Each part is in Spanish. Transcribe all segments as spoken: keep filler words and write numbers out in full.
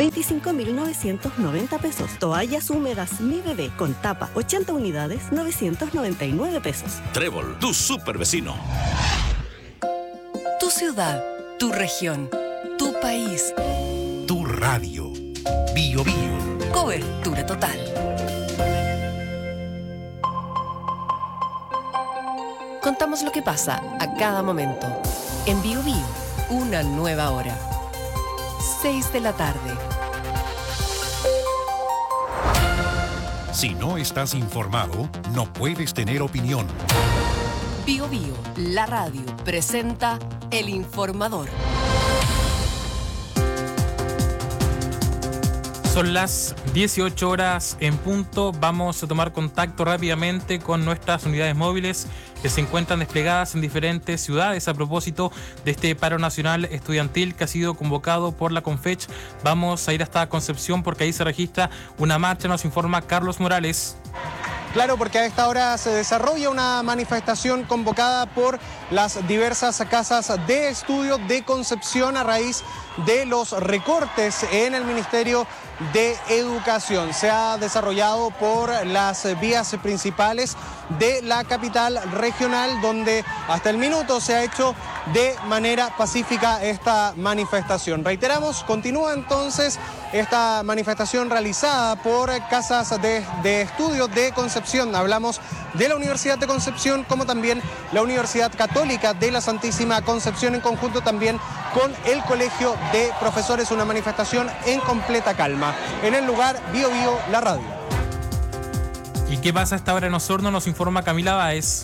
veinticinco mil novecientos noventa pesos. Toallas húmedas Mi Bebé con tapa, ochenta unidades, novecientos noventa y nueve pesos. Trébol, tu super vecino. Tu ciudad, tu región, tu país. Tu radio. Bio Bio. Cobertura total. Contamos lo que pasa a cada momento. En Bio Bio, una nueva hora. seis de la tarde. Si no estás informado, no puedes tener opinión. Bio Bio, la radio, presenta El Informador. Son las dieciocho horas en punto. Vamos a tomar contacto rápidamente con nuestras unidades móviles que se encuentran desplegadas en diferentes ciudades a propósito de este paro nacional estudiantil que ha sido convocado por la CONFECH. Vamos a ir hasta Concepción porque ahí se registra una marcha, nos informa Carlos Morales. Claro, porque a esta hora se desarrolla una manifestación convocada por las diversas casas de estudio de Concepción a raíz de los recortes en el Ministerio de Educación. Se ha desarrollado por las vías principales de la capital regional, donde hasta el minuto se ha hecho de manera pacífica esta manifestación. Reiteramos, continúa entonces esta manifestación realizada por casas de, de estudio de Concepción. Hablamos de la Universidad de Concepción, como también la Universidad Católica de la Santísima Concepción, en conjunto también con el Colegio de Profesores. Una manifestación en completa calma. En el lugar, Bio Bio, la radio. ¿Y qué pasa a esta hora en Osorno? Nos informa Camila Báez.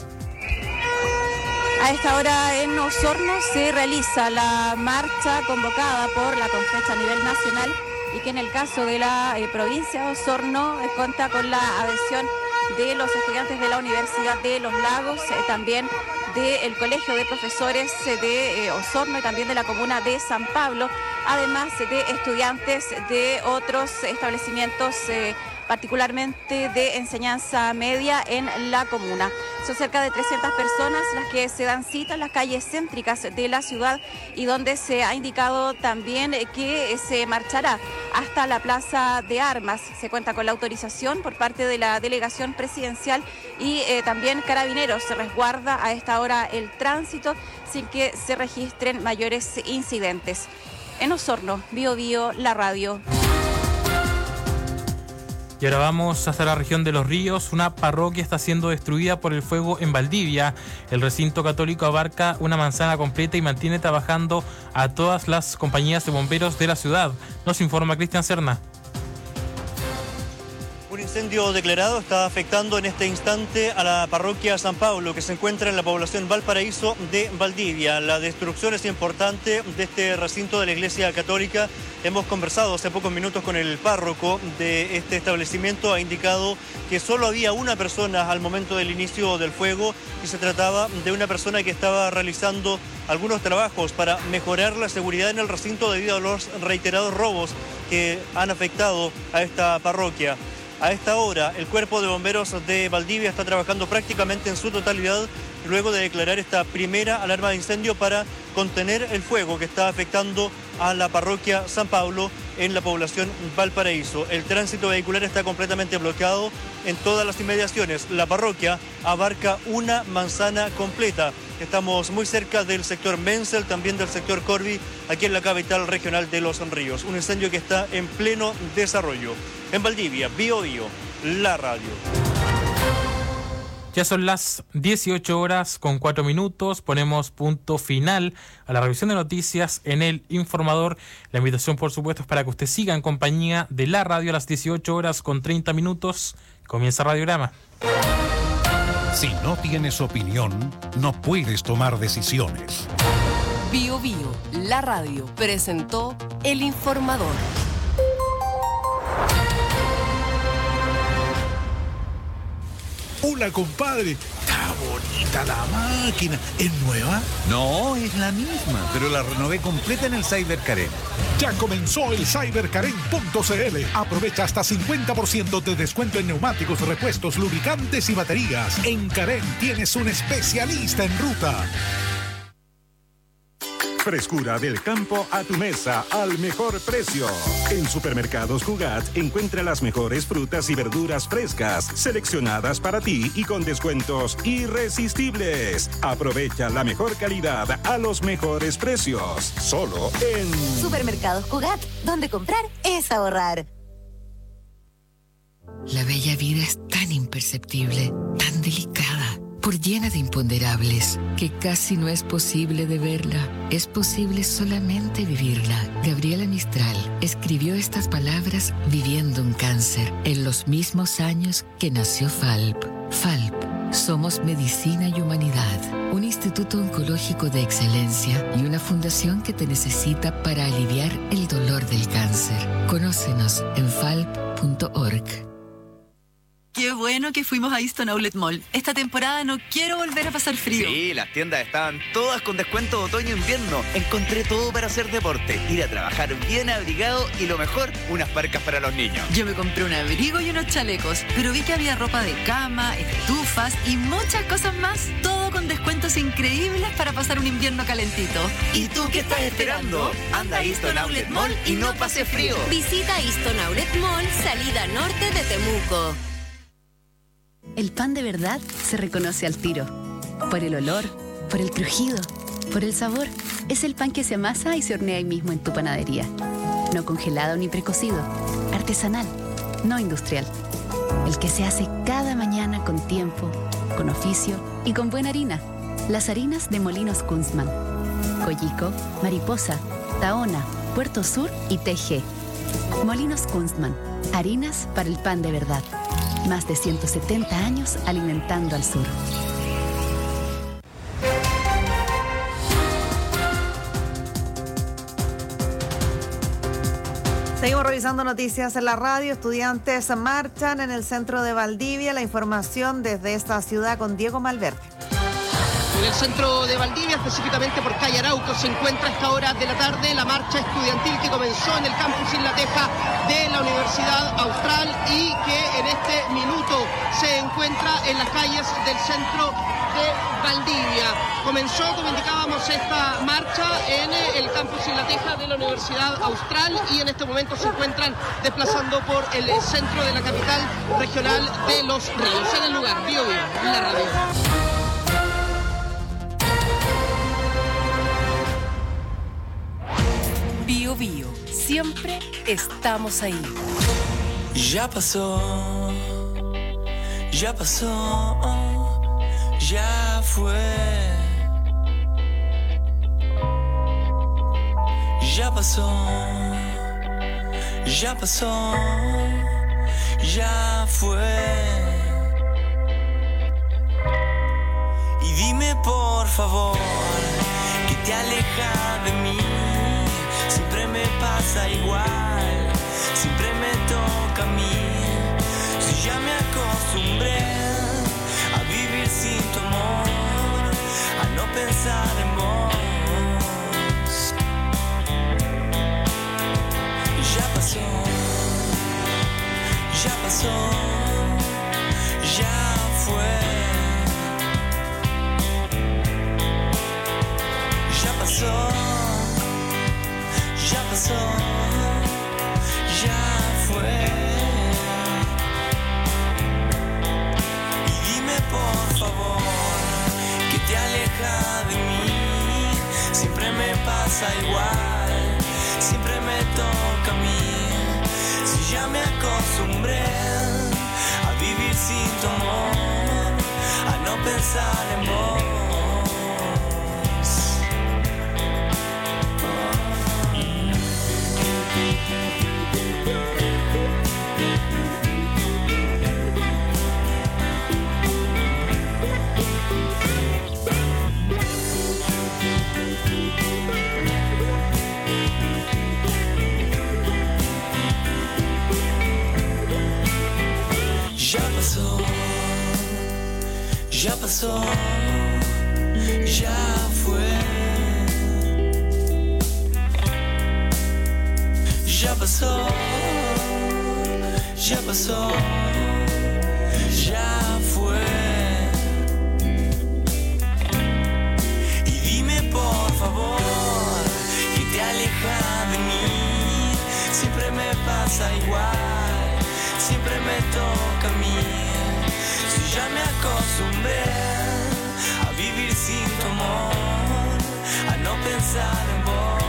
A esta hora en Osorno se realiza la marcha convocada por la CONFECH a nivel nacional y que en el caso de la eh, provincia de Osorno eh, cuenta con la adhesión de los estudiantes de la Universidad de Los Lagos, eh, también del Colegio de Profesores eh, de eh, Osorno y también de la comuna de San Pablo, además de estudiantes de otros establecimientos eh, particularmente de enseñanza media en la comuna. Son cerca de trescientas personas las que se dan cita en las calles céntricas de la ciudad y donde se ha indicado también que se marchará hasta la Plaza de Armas. Se cuenta con la autorización por parte de la delegación presidencial y eh, también Carabineros se resguarda a esta hora el tránsito sin que se registren mayores incidentes. En Osorno, Bio Bio, la radio. Y ahora vamos hasta la región de Los Ríos. Una parroquia está siendo destruida por el fuego en Valdivia. El recinto católico abarca una manzana completa y mantiene trabajando a todas las compañías de bomberos de la ciudad. Nos informa Cristian Serna. Un incendio declarado está afectando en este instante a la parroquia San Pablo, que se encuentra en la población Valparaíso de Valdivia. La destrucción es importante de este recinto de la Iglesia Católica. Hemos conversado hace pocos minutos con el párroco de este establecimiento. Ha indicado que solo había una persona al momento del inicio del fuego y se trataba de una persona que estaba realizando algunos trabajos para mejorar la seguridad en el recinto debido a los reiterados robos que han afectado a esta parroquia. A esta hora, el Cuerpo de Bomberos de Valdivia está trabajando prácticamente en su totalidad luego de declarar esta primera alarma de incendio para contener el fuego que está afectando a la parroquia San Pablo en la población Valparaíso. El tránsito vehicular está completamente bloqueado en todas las inmediaciones. La parroquia abarca una manzana completa. Estamos muy cerca del sector Menzel, también del sector Corvi, aquí en la capital regional de Los Ríos. Un incendio que está en pleno desarrollo. En Valdivia, Bio Bio, la radio. Ya son las dieciocho horas con cuatro minutos. Ponemos punto final a la revisión de noticias en El Informador. La invitación, por supuesto, es para que usted siga en compañía de la radio a las dieciocho horas con treinta minutos. Comienza Radiograma. Si no tienes opinión, no puedes tomar decisiones. Bio Bio, la radio, presentó El Informador. Hola, compadre. Está bonita la máquina. ¿Es nueva? No, es la misma, pero la renové completa en el Cyber Karen. Ya comenzó el cyber karen punto c l. Aprovecha hasta cincuenta por ciento de descuento en neumáticos, repuestos, lubricantes y baterías. En Karen tienes un especialista en ruta. Frescura del campo a tu mesa al mejor precio. En Supermercados Cugat encuentra las mejores frutas y verduras frescas, seleccionadas para ti y con descuentos irresistibles. Aprovecha la mejor calidad a los mejores precios. Solo en Supermercados Cugat, donde comprar es ahorrar. La bella vida es tan imperceptible, tan delicada, por llena de imponderables, que casi no es posible de verla. Es posible solamente vivirla. Gabriela Mistral escribió estas palabras viviendo un cáncer en los mismos años que nació Falp. Falp. Somos Medicina y Humanidad, un instituto oncológico de excelencia y una fundación que te necesita para aliviar el dolor del cáncer. Conócenos en falp punto org. Qué bueno que fuimos a Easton Outlet Mall. Esta temporada no quiero volver a pasar frío. Sí, las tiendas estaban todas con descuento de otoño-invierno. Encontré todo para hacer deporte, ir a trabajar bien abrigado y lo mejor, unas parcas para los niños. Yo me compré un abrigo y unos chalecos, pero vi que había ropa de cama, estufas y muchas cosas más. Todo con descuentos increíbles para pasar un invierno calentito. ¿Y tú qué estás esperando? Anda a Easton Outlet Mall y no pase frío. Visita Easton Outlet Mall, salida norte de Temuco. El pan de verdad se reconoce al tiro. Por el olor, por el crujido, por el sabor. Es el pan que se amasa y se hornea ahí mismo en tu panadería. No congelado ni precocido. Artesanal, no industrial. El que se hace cada mañana con tiempo, con oficio y con buena harina. Las harinas de Molinos Kunstmann. Coyico, Mariposa, Tahona, Puerto Sur y T G. Molinos Kunstmann. Harinas para el pan de verdad. Más de ciento setenta años alimentando al sur. Seguimos revisando noticias en la radio. Estudiantes marchan en el centro de Valdivia. La información desde esta ciudad con Diego Malverde. En el centro de Valdivia, específicamente por calle Arauco, se encuentra a esta hora de la tarde la marcha estudiantil que comenzó en el campus Isla Teja de la Universidad Austral y que en este minuto se encuentra en las calles del centro de Valdivia. Comenzó, como indicábamos, esta marcha en el campus Isla Teja de la Universidad Austral y en este momento se encuentran desplazando por el centro de la capital regional de Los Ríos. En el lugar, Bio Bio, la radio. Bio Bio, siempre estamos ahí. Ya pasó, ya pasó, ya fue. Ya pasó, ya pasó, ya fue. Y dime por favor, que te aleja de mí. Siempre me pasa igual, siempre me toca a mí. Si ya me acostumbré a vivir sin tu amor, a no pensar en vos. Ya pasó, ya pasó, ya fue. Ya pasó. Ya pasó, ya fue. Y dime por favor, que te aleja de mí. Siempre me pasa igual, siempre me toca a mí. Si ya me acostumbré a vivir sin tu amor, a no pensar en vos. Ya pasó, ya pasó, ya fue. Ya pasó, ya pasó, ya fue. Y dime por favor, aleja de mí. Siempre me pasa igual, siempre me toca a mí. Si ya me acostumbré a vivir sin tu amor, a no pensar en vos.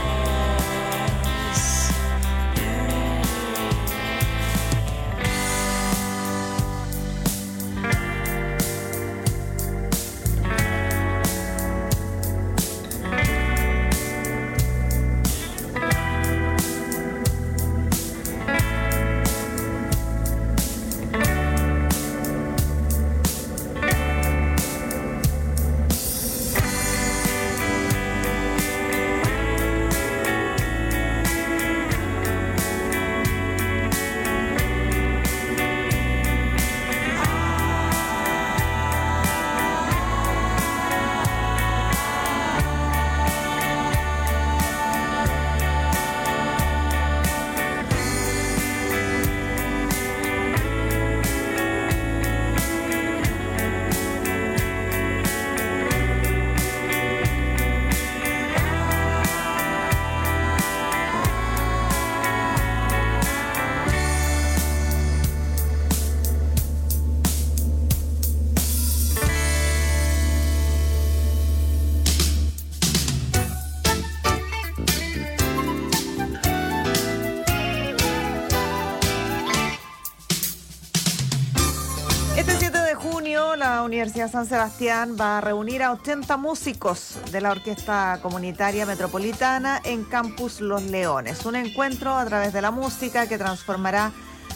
La Universidad San Sebastián va a reunir a ochenta músicos de la Orquesta Comunitaria Metropolitana en Campus Los Leones. Un encuentro a través de la música que transformará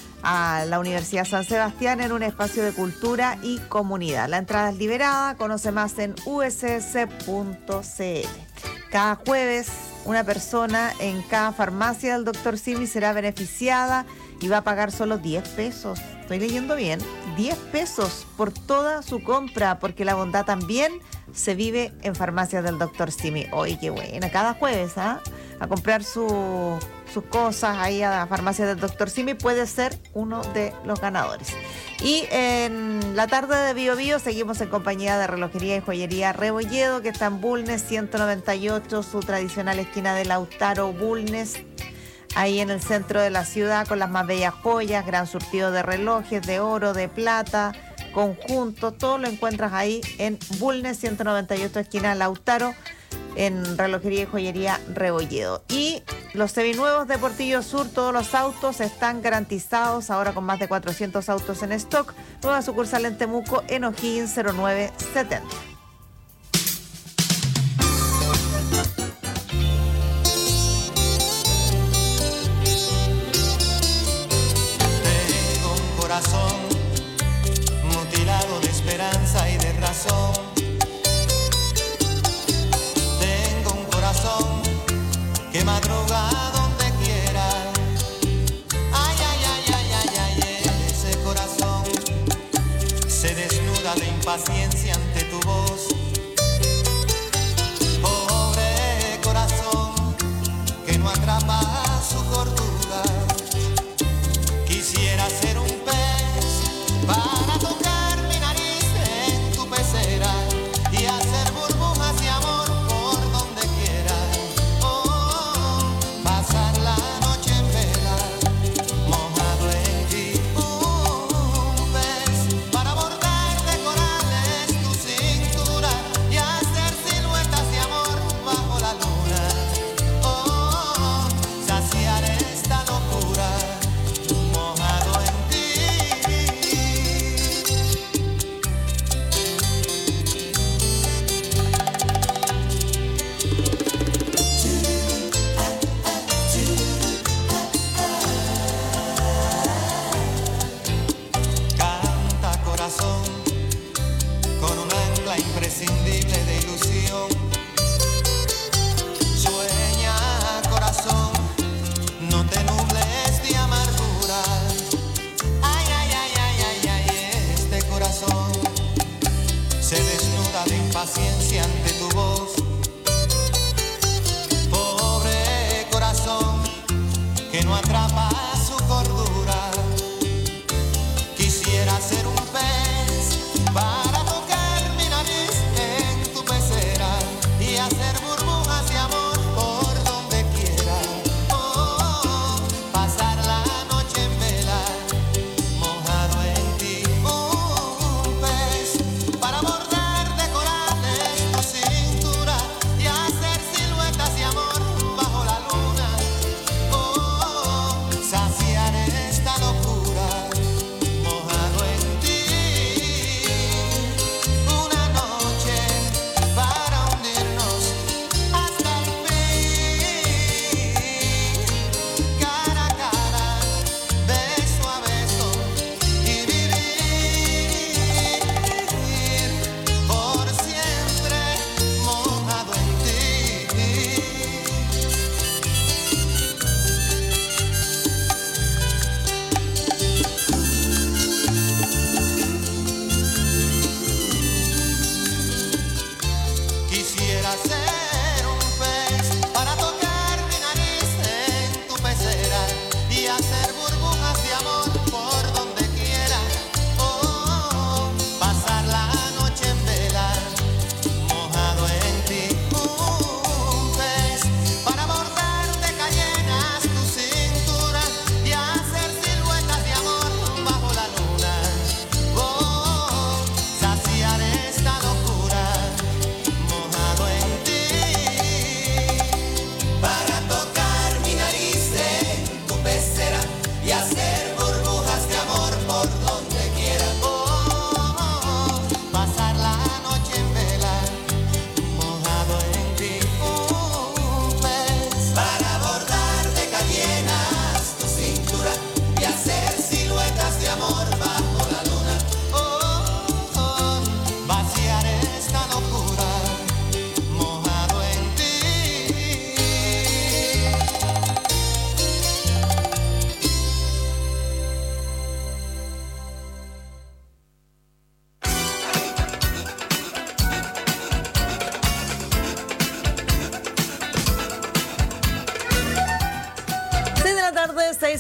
a la Universidad San Sebastián en un espacio de cultura y comunidad. La entrada es liberada, conoce más en u s s punto c l. Cada jueves, una persona en cada farmacia del doctor Simi será beneficiada y va a pagar solo diez pesos. Estoy leyendo bien, diez pesos por toda su compra, porque la bondad también se vive en farmacias del doctor Simi. Oye, qué buena, cada jueves, ¿ah? A comprar su, sus cosas ahí a la farmacia del doctor Simi puede ser uno de los ganadores. Y en la tarde de Bio Bio seguimos en compañía de Relojería y Joyería Rebolledo, que está en Bulnes ciento noventa y ocho, su tradicional esquina de Lautaro Bulnes, ahí en el centro de la ciudad, con las más bellas joyas, gran surtido de relojes, de oro, de plata, conjuntos, todo lo encuentras ahí en Bulnes ciento noventa y ocho, esquina Lautaro, en Relojería y Joyería Rebolledo. Y los seminuevos de Portillo Sur, todos los autos están garantizados, ahora con más de cuatrocientos autos en stock. Nueva sucursal en Temuco, en O'Higgins cero nueve setenta. Corazón mutilado de esperanza y de razón. Tengo un corazón que madruga donde quiera. Ay, ay, ay, ay, ay, ay, ese corazón se desnuda de impaciencia ante tu voz. Pobre corazón que no atrapa su cordura. Quisiera ser un pez para tocar mi nariz en tu pecera y hacer burbujas de amor por donde quiera. Oh, pasar la noche en vela, mojado en ti. Un pez para bordar de corales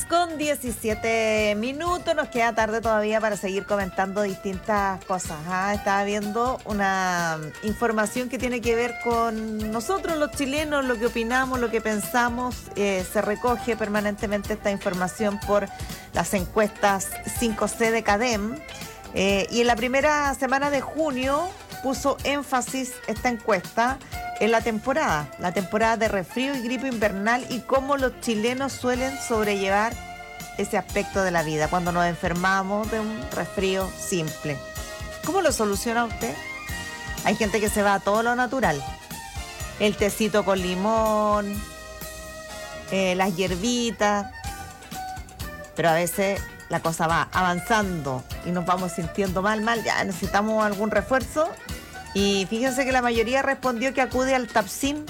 diez con diecisiete minutos, nos queda tarde todavía para seguir comentando distintas cosas. ¿ah? Estaba viendo una información que tiene que ver con nosotros los chilenos, lo que opinamos, lo que pensamos. Eh, se recoge permanentemente esta información por las encuestas cinco ce de CADEM. Eh, y en la primera semana de junio puso énfasis esta encuesta en la temporada, la temporada de resfrío y gripe invernal y cómo los chilenos suelen sobrellevar ese aspecto de la vida cuando nos enfermamos de un resfrío simple. ¿Cómo lo soluciona usted? Hay gente que se va a todo lo natural. El tecito con limón, eh, las hierbitas, pero a veces la cosa va avanzando y nos vamos sintiendo mal, mal, ya necesitamos algún refuerzo. Y fíjense que la mayoría respondió que acude al Tapsin.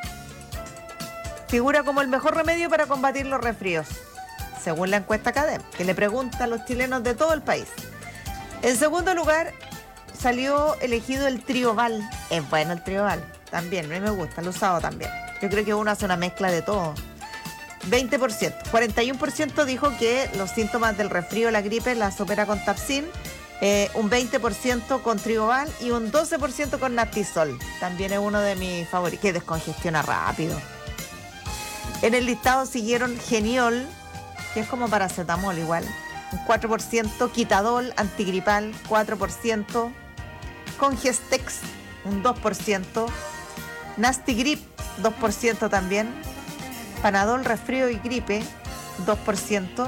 Figura como el mejor remedio para combatir los resfríos, según la encuesta CADEM, que le pregunta a los chilenos de todo el país. En segundo lugar, salió elegido el Trioval. Es bueno el Trioval, también, a mí me gusta, lo he usado también. Yo creo que uno hace una mezcla de todo. veinte por ciento. cuarenta y uno por ciento dijo que los síntomas del resfrío o la gripe la supera con Tapsin. Eh, un veinte por ciento con Trioval y un doce por ciento con Naptisol. También es uno de mis favoritos, que descongestiona rápido. En el listado siguieron Geniol, que es como paracetamol igual, un cuatro por ciento, Quitadol, antigripal, cuatro por ciento, Congestex, un dos por ciento, Nastigrip, dos por ciento también, Panadol, resfrío y gripe, dos por ciento,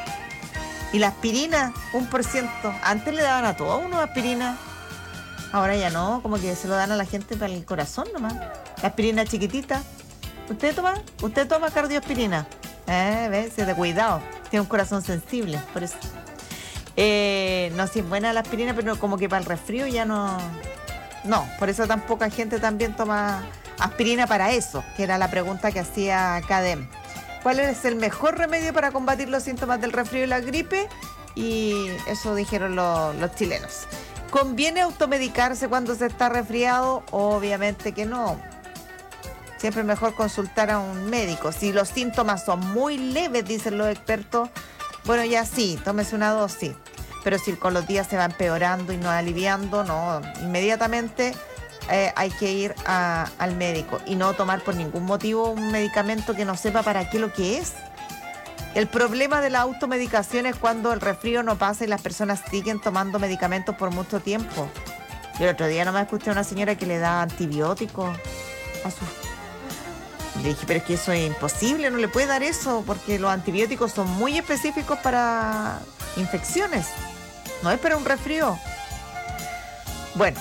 y la aspirina, un por ciento. Antes le daban a todos uno aspirina. Ahora ya no, como que se lo dan a la gente para el corazón nomás. La aspirina chiquitita. ¿Usted toma? ¿Usted toma cardioaspirina? Eh, ¿ves? Es de cuidado. Tiene un corazón sensible, por eso. Eh, no, si es buena la aspirina, pero como que para el resfrío ya no... No, por eso tan poca gente también toma aspirina para eso, que era la pregunta que hacía CADEM. ¿Cuál es el mejor remedio para combatir los síntomas del resfrío y la gripe? Y eso dijeron los, los chilenos. ¿Conviene automedicarse cuando se está resfriado? Obviamente que no. Siempre es mejor consultar a un médico. Si los síntomas son muy leves, dicen los expertos, bueno, ya sí, tómese una dosis. Pero si con los días se va empeorando y no aliviando, no, inmediatamente... Eh, hay que ir a, al médico y no tomar por ningún motivo un medicamento que no sepa para qué lo que es. El problema de la automedicación es cuando el resfrío no pasa y las personas siguen tomando medicamentos por mucho tiempo. Yo el otro día nomás escuché a una señora que le da antibióticos a su... Le dije, pero es que eso es imposible, no le puede dar eso porque los antibióticos son muy específicos para infecciones, no es para un resfrío. Bueno,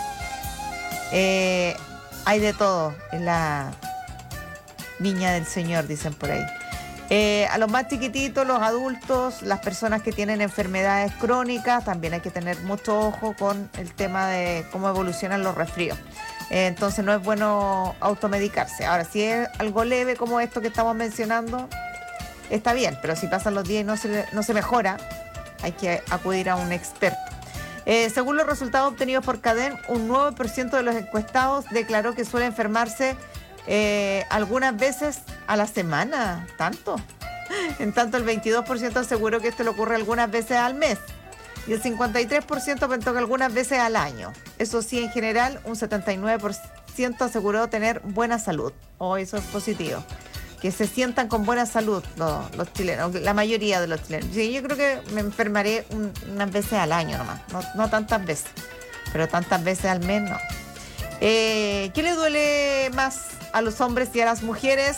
Eh, hay de todo en la viña del Señor, dicen por ahí. Eh, a los más chiquititos, los adultos, las personas que tienen enfermedades crónicas, también hay que tener mucho ojo con el tema de cómo evolucionan los resfríos. Eh, entonces no es bueno automedicarse. Ahora, si es algo leve como esto que estamos mencionando, está bien, pero si pasan los días y no se, no se mejora, hay que acudir a un experto. Eh, según los resultados obtenidos por CADEM, un nueve por ciento de los encuestados declaró que suele enfermarse eh, algunas veces a la semana. ¿Tanto? En tanto, el veintidós por ciento aseguró que esto le ocurre algunas veces al mes. Y el cincuenta y tres por ciento pensó que algunas veces al año. Eso sí, en general, un setenta y nueve por ciento aseguró tener buena salud. Oh, eso es positivo. Que se sientan con buena salud los, los chilenos, la mayoría de los chilenos. Sí, yo creo que me enfermaré un, unas veces al año nomás, no, no tantas veces, pero tantas veces al mes no. Eh, ¿Qué le duele más a los hombres y a las mujeres?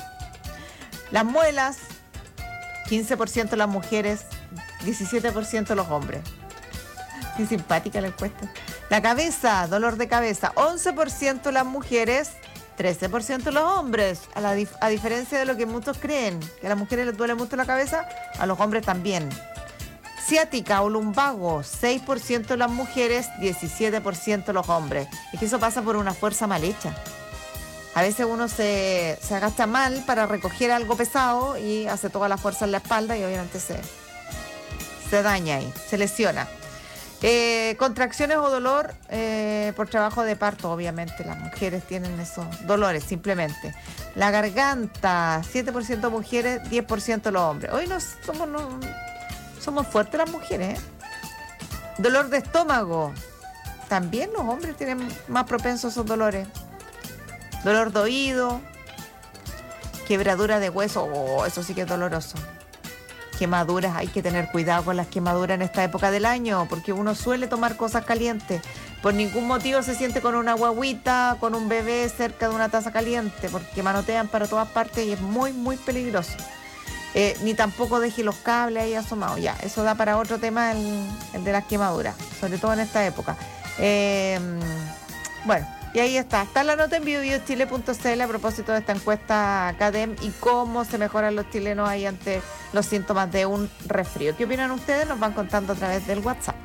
Las muelas, quince por ciento las mujeres, diecisiete por ciento los hombres. Qué simpática la encuesta. La cabeza, dolor de cabeza, once por ciento las mujeres, trece por ciento los hombres, a, la dif- a diferencia de lo que muchos creen, que a las mujeres les duele mucho la cabeza, a los hombres también. Ciática o lumbago, seis por ciento las mujeres, diecisiete por ciento los hombres. Es que eso pasa por una fuerza mal hecha. A veces uno se, se agacha mal para recoger algo pesado y hace toda la fuerza en la espalda y obviamente se, se daña ahí, se lesiona. Eh, contracciones o dolor eh, por trabajo de parto, obviamente las mujeres tienen esos dolores simplemente. La garganta, siete por ciento mujeres, diez por ciento los hombres. Hoy no somos, no, somos fuertes las mujeres, ¿eh? Dolor de estómago, también los hombres tienen más propensos a esos dolores. Dolor de oído, quebradura de hueso, oh, eso sí que es doloroso. Quemaduras, hay que tener cuidado con las quemaduras en esta época del año, porque uno suele tomar cosas calientes. Por ningún motivo se siente con una guaguita, con un bebé cerca de una taza caliente, porque manotean para todas partes y es muy, muy peligroso. Eh, ni tampoco deje los cables ahí asomados. Ya, eso da para otro tema, el, el de las quemaduras, sobre todo en esta época. Eh, bueno, y ahí está. Está la nota en bio bio chile punto c l a propósito de esta encuesta CADEM y cómo se mejoran los chilenos ahí ante los síntomas de un resfrío. ¿Qué opinan ustedes? Nos van contando a través del WhatsApp.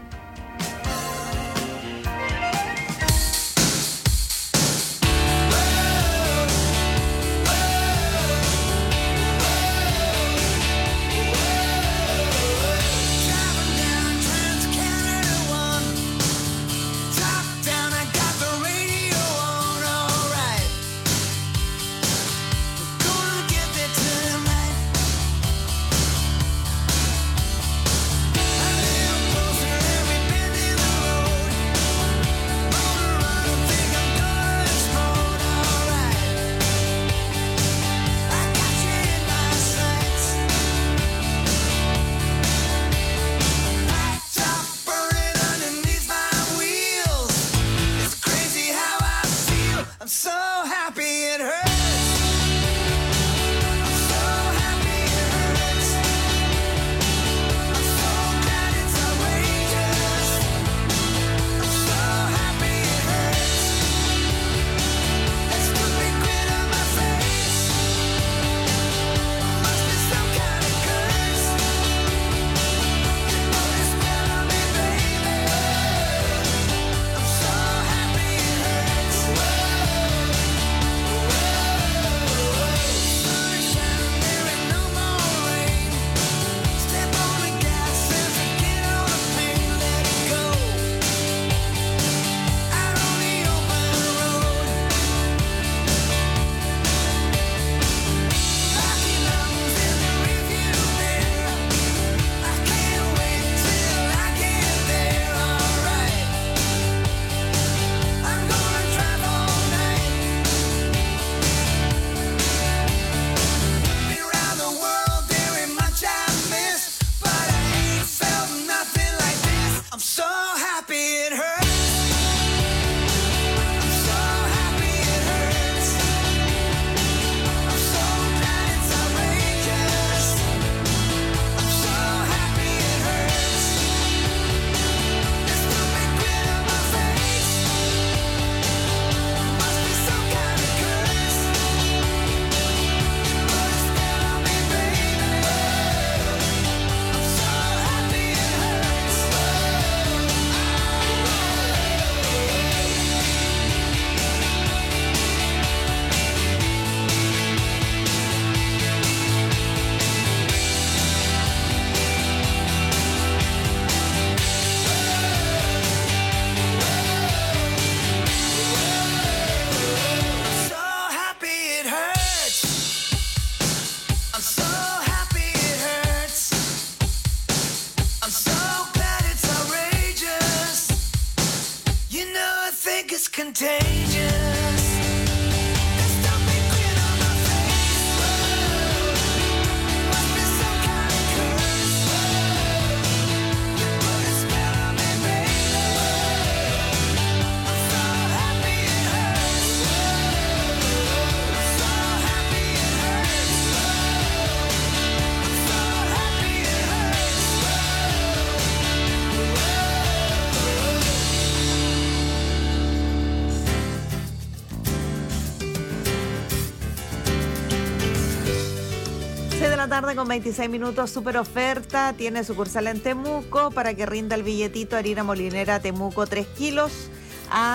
Tarde con veintiséis minutos, super oferta, tiene sucursal en Temuco para que rinda el billetito. Harina molinera Temuco tres kilos a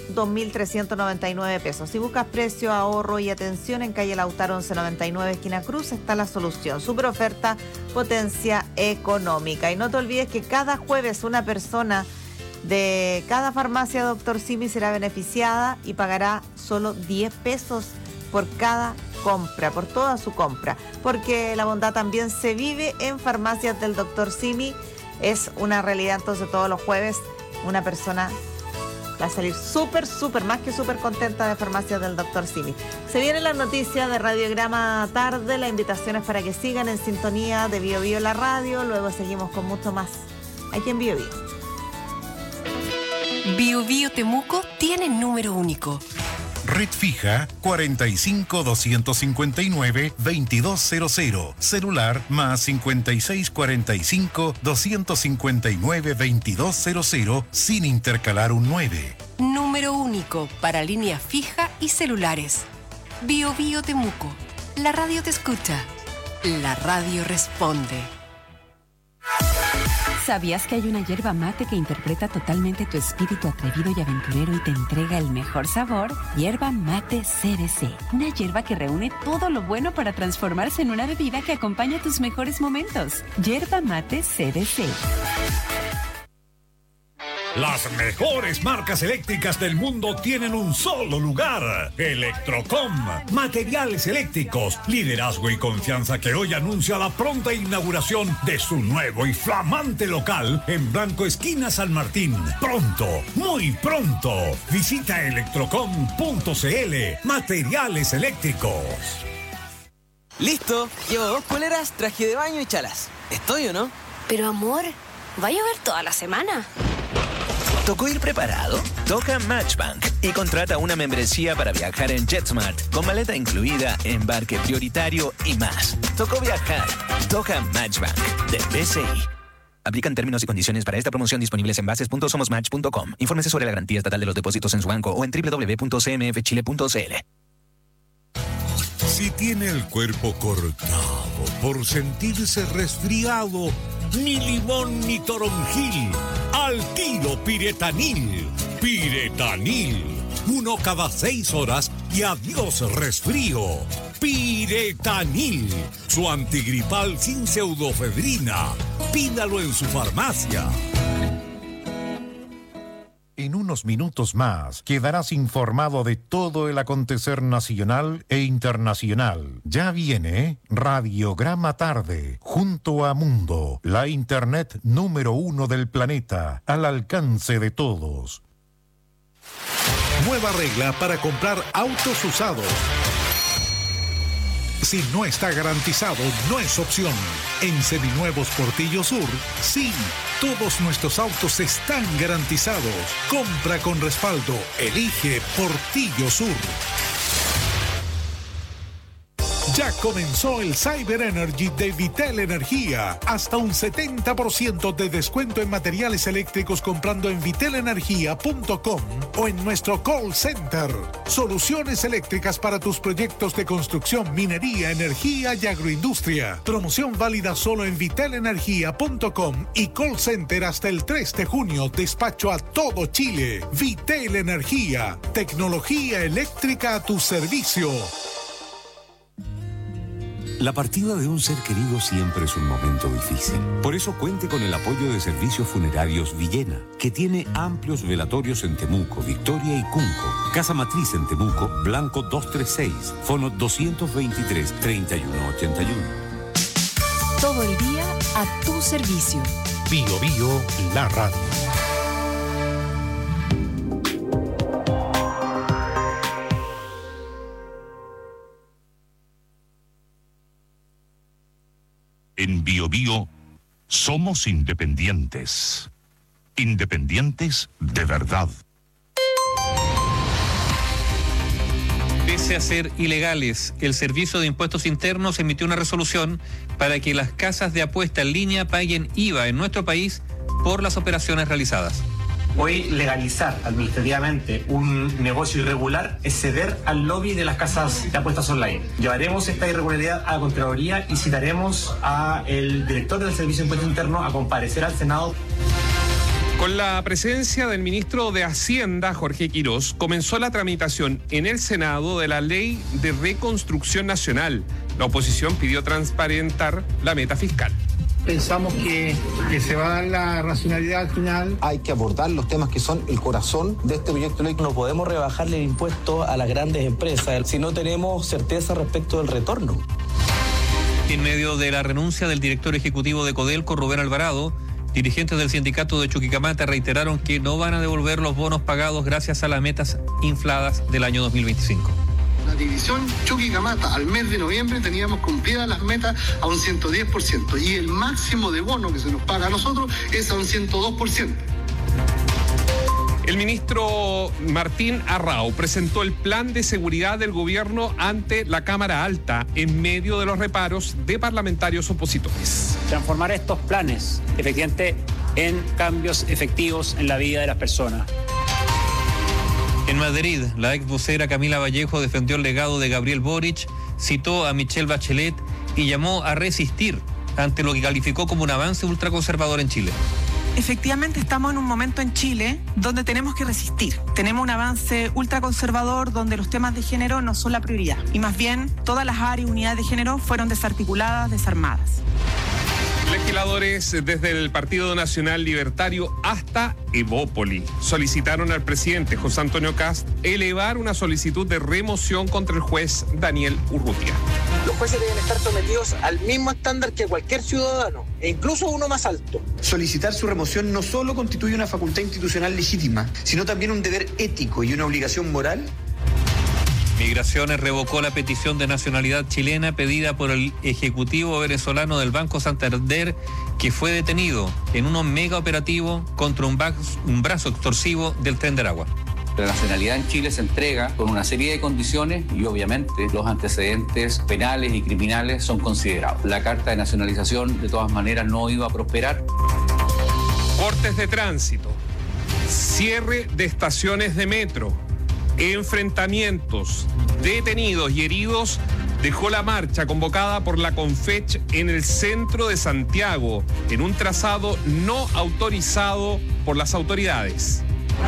dos mil trescientos noventa y nueve pesos. Si buscas precio, ahorro y atención, en calle Lautaro once noventa y nueve, esquina Cruz, está la solución. Super oferta, potencia económica. Y no te olvides que cada jueves una persona de cada farmacia Doctor Simi será beneficiada y pagará solo diez pesos por cada compra, por toda su compra, porque la bondad también se vive en farmacias del Doctor Simi. Es una realidad, entonces todos los jueves una persona va a salir súper, súper, más que súper contenta de farmacias del Doctor Simi. Se vienen las noticias de Radiograma Tarde, la invitación es para que sigan en sintonía de Bio Bio la radio, luego seguimos con mucho más aquí en Bio Bio. Bio Bio Temuco tiene número único. Red fija cuarenta y cinco, doscientos cincuenta y nueve, veintidós cero cero. Celular más cincuenta y seis, cuarenta y cinco, doscientos cincuenta y nueve, veintidós cero cero sin intercalar un nueve. Número único para línea fija y celulares. Bio Bio Temuco. La radio te escucha. La radio responde. ¿Sabías que hay una hierba mate que interpreta totalmente tu espíritu atrevido y aventurero y te entrega el mejor sabor? Hierba mate C D C. Una hierba que reúne todo lo bueno para transformarse en una bebida que acompaña tus mejores momentos. Hierba mate C D C. Las mejores marcas eléctricas del mundo tienen un solo lugar. Electrocom. Materiales eléctricos, liderazgo y confianza que hoy anuncia la pronta inauguración de su nuevo y flamante local en Blanco Esquina San Martín. Pronto, muy pronto. Visita electrocom punto c l. Materiales eléctricos. Listo. Llevo dos poleras, traje de baño y chalas. ¿Estoy o no? Pero amor, ¿va a llover toda la semana? ¿Tocó ir preparado? Toca Matchbank y contrata una membresía para viajar en JetSmart con maleta incluida, embarque prioritario y más. Tocó viajar. Toca Matchbank de B C I. Aplican términos y condiciones para esta promoción disponibles en bases punto somos match punto com. Infórmese sobre la garantía estatal de los depósitos en su banco o en doble u doble u doble u punto c m f chile punto c l. Si tiene el cuerpo cortado por sentirse resfriado, ni limón ni toronjil, al tiro Piretanil. Piretanil. Uno cada seis horas y adiós resfrío. Piretanil. Su antigripal sin pseudofedrina. Pídalo en su farmacia. En unos minutos más quedarás informado de todo el acontecer nacional e internacional. Ya viene Radiograma Tarde, junto a Mundo, la internet número uno del planeta, al alcance de todos. Nueva regla para comprar autos usados. Si no está garantizado, no es opción. En Seminuevos Portillo Sur, sí, todos nuestros autos están garantizados. Compra con respaldo. Elige Portillo Sur. Ya comenzó el Cyber Energy de Vitel Energía. Hasta un setenta por ciento de descuento en materiales eléctricos comprando en vitel energía punto com o en nuestro call center. Soluciones eléctricas para tus proyectos de construcción, minería, energía y agroindustria. Promoción válida solo en vitel energía punto com y call center hasta el tres de junio. Despacho a todo Chile. Vitel Energía. Tecnología eléctrica a tu servicio. La partida de un ser querido siempre es un momento difícil. Por eso cuente con el apoyo de Servicios Funerarios Villena, que tiene amplios velatorios en Temuco, Victoria y Cunco. Casa Matriz en Temuco, Blanco doscientos treinta y seis, fono doscientos veintitrés, treinta y uno ochenta y uno. Todo el día a tu servicio. Bio Bio, la radio. En Bio Bio somos independientes. Independientes de verdad. Pese a ser ilegales, el Servicio de Impuestos Internos emitió una resolución para que las casas de apuesta en línea paguen I V A en nuestro país por las operaciones realizadas. Hoy legalizar administrativamente un negocio irregular es ceder al lobby de las casas de apuestas online. Llevaremos esta irregularidad a la Contraloría y citaremos al director del Servicio de Impuestos Internos a comparecer al Senado. Con la presencia del ministro de Hacienda, Jorge Quirós, comenzó la tramitación en el Senado de la Ley de Reconstrucción Nacional. La oposición pidió transparentar la meta fiscal. Pensamos que, que se va a dar la racionalidad al final. Hay que abordar los temas que son el corazón de este proyecto de ley. No podemos rebajarle el impuesto a las grandes empresas si no tenemos certeza respecto del retorno. En medio de la renuncia del director ejecutivo de Codelco, Rubén Alvarado, dirigentes del sindicato de Chuquicamata reiteraron que no van a devolver los bonos pagados gracias a las metas infladas del año dos mil veinticinco. La división Chuquicamata, al mes de noviembre teníamos cumplidas las metas a un ciento diez por ciento y el máximo de bono que se nos paga a nosotros es a un ciento dos por ciento. El ministro Martín Arrau presentó el plan de seguridad del gobierno ante la Cámara Alta en medio de los reparos de parlamentarios opositores. Transformar estos planes, efectivamente, en cambios efectivos en la vida de las personas. En Madrid, la ex vocera Camila Vallejo defendió el legado de Gabriel Boric, citó a Michelle Bachelet y llamó a resistir ante lo que calificó como un avance ultraconservador en Chile. Efectivamente estamos en un momento en Chile donde tenemos que resistir. Tenemos un avance ultraconservador donde los temas de género no son la prioridad y más bien todas las áreas y unidades de género fueron desarticuladas, desarmadas. Legisladores desde el Partido Nacional Libertario hasta Evópoli solicitaron al presidente José Antonio Kast elevar una solicitud de remoción contra el juez Daniel Urrutia. Los jueces deben estar sometidos al mismo estándar que cualquier ciudadano, e incluso uno más alto. Solicitar su remoción no solo constituye una facultad institucional legítima, sino también un deber ético y una obligación moral. Migraciones revocó la petición de nacionalidad chilena pedida por el ejecutivo venezolano del Banco Santander, que fue detenido en un mega operativo contra un brazo, un brazo extorsivo del Tren de Aragua. La nacionalidad en Chile se entrega con una serie de condiciones y obviamente los antecedentes penales y criminales son considerados. La carta de nacionalización de todas maneras no iba a prosperar. Cortes de tránsito, cierre de estaciones de metro, enfrentamientos, detenidos y heridos dejó la marcha convocada por la Confech en el centro de Santiago, en un trazado no autorizado por las autoridades.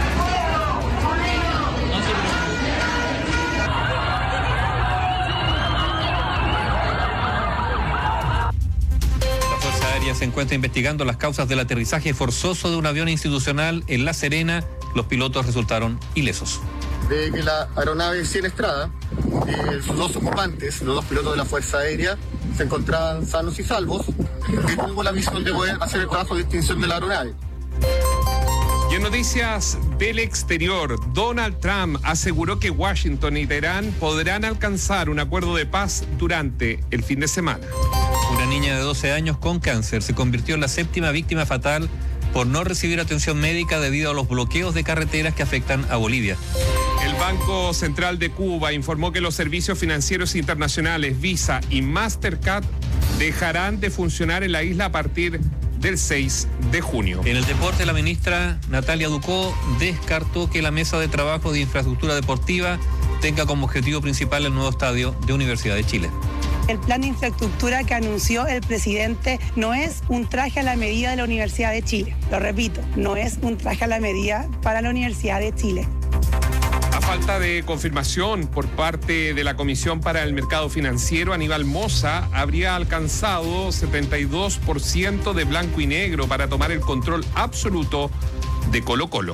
La Fuerza Aérea se encuentra investigando las causas del aterrizaje forzoso de un avión institucional en La Serena. Los pilotos resultaron ilesos. De que la aeronave Cinestrada, eh, sus dos ocupantes, los dos pilotos de la Fuerza Aérea, se encontraban sanos y salvos, que tuvo la misión de poder hacer el trabajo de extinción de la aeronave. Y en noticias del exterior, Donald Trump aseguró que Washington y Teherán podrán alcanzar un acuerdo de paz durante el fin de semana. Una niña de doce años con cáncer se convirtió en la séptima víctima fatal por no recibir atención médica debido a los bloqueos de carreteras que afectan a Bolivia. El Banco Central de Cuba informó que los servicios financieros internacionales Visa y Mastercard dejarán de funcionar en la isla a partir del seis de junio. En el deporte, la ministra Natalia Ducó descartó que la mesa de trabajo de infraestructura deportiva tenga como objetivo principal el nuevo estadio de Universidad de Chile. El plan de infraestructura que anunció el presidente no es un traje a la medida de la Universidad de Chile. Lo repito, no es un traje a la medida para la Universidad de Chile. A falta de confirmación por parte de la Comisión para el Mercado Financiero, Aníbal Mosa habría alcanzado setenta y dos por ciento de blanco y negro para tomar el control absoluto de Colo-Colo.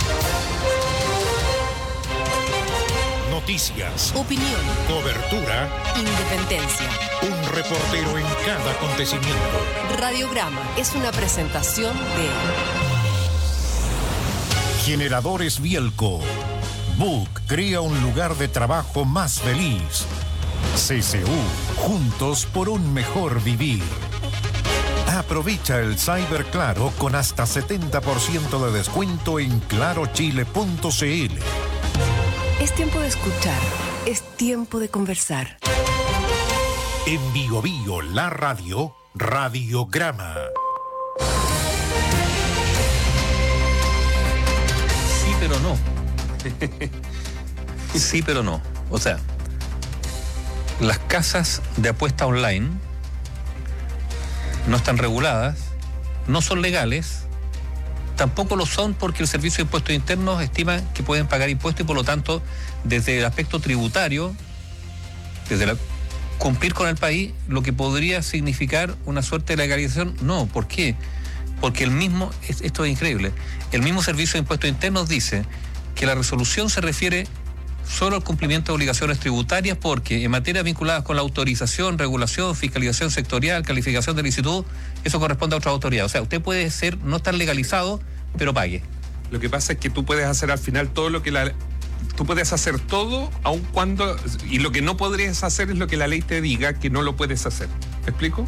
Noticias, opinión, cobertura, independencia. Un reportero en cada acontecimiento. Radiograma es una presentación de Generadores Bielco. Book crea un lugar de trabajo más feliz. C C U, juntos por un mejor vivir. Aprovecha el Cyber Claro con hasta setenta por ciento de descuento en claro chile punto c l. Es tiempo de escuchar, es tiempo de conversar. En Bio Bio, la radio, Radiograma. Sí, pero no. Sí, pero no. O sea, las casas de apuesta online no están reguladas, no son legales tampoco lo son porque el Servicio de Impuestos Internos estima que pueden pagar impuestos y por lo tanto, desde el aspecto tributario, desde la, cumplir con el país, lo que podría significar una suerte de legalización, no. ¿Por qué? Porque el mismo, esto es increíble, el mismo Servicio de Impuestos Internos dice que la resolución se refiere solo al cumplimiento de obligaciones tributarias porque en materias vinculadas con la autorización, regulación, fiscalización sectorial, calificación del instituto, eso corresponde a otra autoridad. O sea, usted puede ser, no estar legalizado, pero pague. Lo que pasa es que tú puedes hacer al final todo lo que la... Tú puedes hacer todo, aun cuando... Y lo que no podrías hacer es lo que la ley te diga que no lo puedes hacer. ¿Me explico?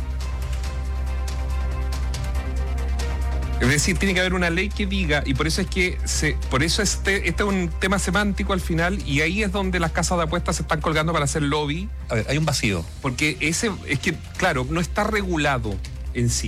Es decir, tiene que haber una ley que diga, y por eso es que se, por eso este, este es un tema semántico al final, y ahí es donde las casas de apuestas se están colgando para hacer lobby. A ver, hay un vacío. Porque ese, es que, claro, no está regulado en sí.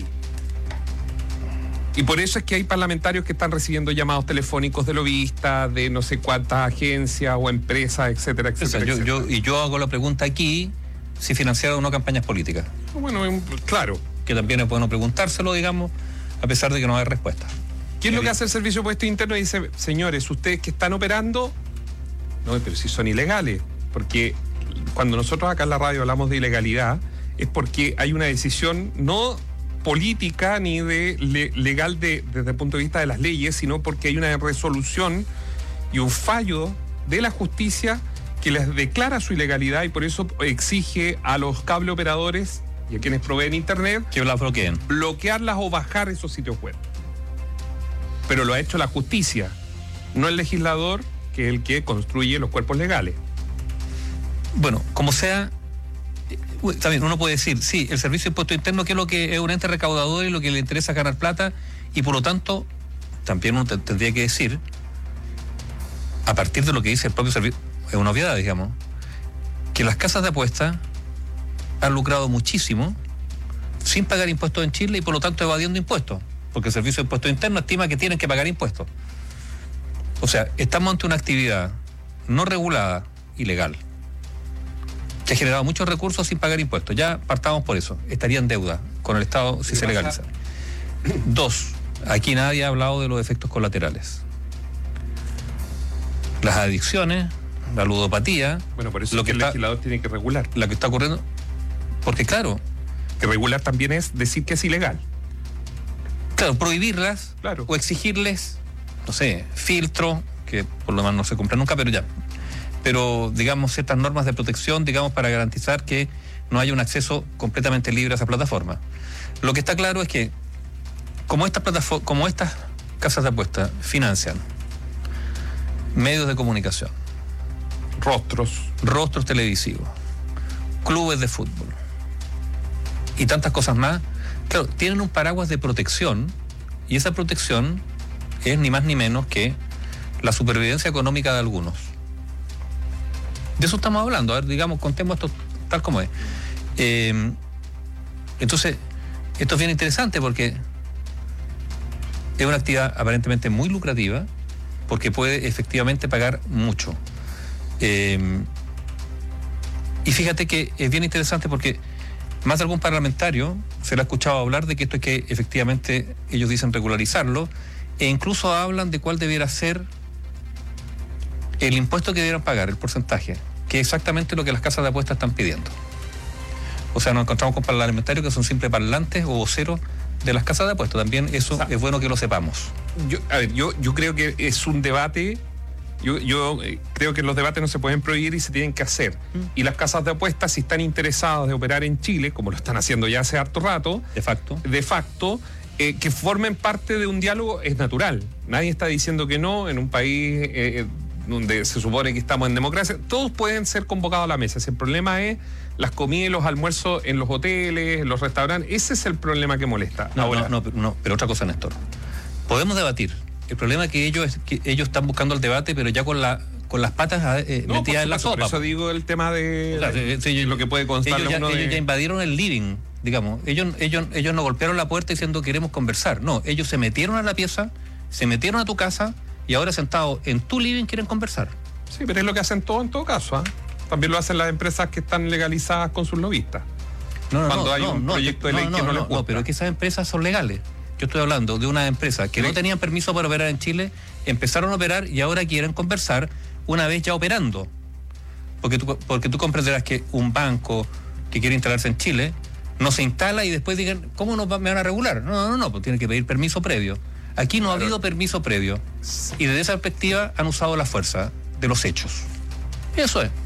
Y por eso es que hay parlamentarios que están recibiendo llamados telefónicos de lobistas, de no sé cuántas agencias o empresas, etcétera, etcétera. O sea, yo, etcétera. yo, y yo hago la pregunta aquí, si financiaron o no campañas políticas. Bueno, claro. Que también es bueno preguntárselo, digamos, a pesar de que no hay respuesta. ¿Qué es lo que hace el Servicio de Impuestos Internos? Dice, señores, ustedes que están operando, no, pero si son ilegales, porque cuando nosotros acá en la radio hablamos de ilegalidad, es porque hay una decisión no política ni de le, legal de, desde el punto de vista de las leyes, sino porque hay una resolución y un fallo de la justicia que les declara su ilegalidad y por eso exige a los cable operadores y a quienes proveen internet que la bloqueen, bloquearlas o bajar esos sitios web. Pero lo ha hecho la justicia, no el legislador, que es el que construye los cuerpos legales. Bueno, como sea, también uno puede decir, sí, el Servicio de Impuestos Internos, que es lo que es un ente recaudador y lo que le interesa ganar plata, y por lo tanto, también uno te, tendría que decir, a partir de lo que dice el propio servicio, es una obviedad, digamos, que las casas de apuestas han lucrado muchísimo sin pagar impuestos en Chile y por lo tanto evadiendo impuestos, porque el Servicio de Impuestos Internos estima que tienen que pagar impuestos. O sea, estamos ante una actividad no regulada, ilegal, que ha generado muchos recursos sin pagar impuestos. Ya partamos por eso. Estaría en deuda con el Estado si se legaliza. Dos, aquí nadie ha hablado de los efectos colaterales. Las adicciones, la ludopatía. Bueno, por eso lo es que, que el está, legislador tiene que regular. Lo que está ocurriendo. Porque claro. Que regular también es decir que es ilegal. Claro, prohibirlas, claro, o exigirles, no sé, filtro, que por lo menos no se compra nunca, pero ya. Pero, digamos, ciertas normas de protección, digamos, para garantizar que no haya un acceso completamente libre a esa plataforma. Lo que está claro es que, como estas plataformas, como estas casas de apuestas financian medios de comunicación, rostros, rostros televisivos, clubes de fútbol y tantas cosas más, claro, tienen un paraguas de protección, y esa protección es ni más ni menos que la supervivencia económica de algunos. De eso estamos hablando. A ver, digamos, contemos esto tal como es. Eh, entonces, esto es bien interesante porque es una actividad aparentemente muy lucrativa, porque puede efectivamente pagar mucho. Eh, y fíjate que es bien interesante porque más de algún parlamentario se le ha escuchado hablar de que esto es que efectivamente ellos dicen regularizarlo, e incluso hablan de cuál debiera ser el impuesto que debieran pagar, el porcentaje, que es exactamente lo que las casas de apuestas están pidiendo. O sea, nos encontramos con parlamentarios que son simples parlantes o voceros de las casas de apuestas. También eso, o sea, es bueno que lo sepamos. Yo, a ver, yo, yo creo que es un debate, yo, yo eh, creo que los debates no se pueden prohibir y se tienen que hacer. Mm. Y las casas de apuestas, si están interesadas de operar en Chile, como lo están haciendo ya hace harto rato, de facto, de facto, Eh, que formen parte de un diálogo es natural. Nadie está diciendo que no en un país eh, donde se supone que estamos en democracia. Todos pueden ser convocados a la mesa. Si el problema es las comidas y los almuerzos en los hoteles, en los restaurantes, ese es el problema que molesta. No, Ahora, no, no, no, pero otra cosa, Néstor. Podemos debatir. El problema es que ellos, es que ellos están buscando el debate, pero ya con la con las patas eh, no, metidas en la sopa. Por eso digo el tema de, o sea, de, de, de lo que puede constar. Ellos, ya, uno de... ellos ya invadieron el living, digamos. Ellos, ellos, ellos no golpearon la puerta diciendo queremos conversar. No, ellos se metieron a la pieza, se metieron a tu casa y ahora sentados en tu living quieren conversar. Sí, pero es lo que hacen todos en todo caso. ¿eh? También lo hacen las empresas que están legalizadas con sus lobistas. No, no, Cuando no, hay no, un no, proyecto de no, ley no, que no, no les gusta. No, pero es que esas empresas son legales. Yo estoy hablando de una empresa que no tenían permiso para operar en Chile, empezaron a operar y ahora quieren conversar una vez ya operando. Porque tú, porque tú comprenderás que un banco que quiere instalarse en Chile no se instala y después digan, ¿cómo nos va, me van a regular? No, no, no, no, pues tiene que pedir permiso previo. Aquí no ha habido permiso previo. Y desde esa perspectiva han usado la fuerza de los hechos. Eso es.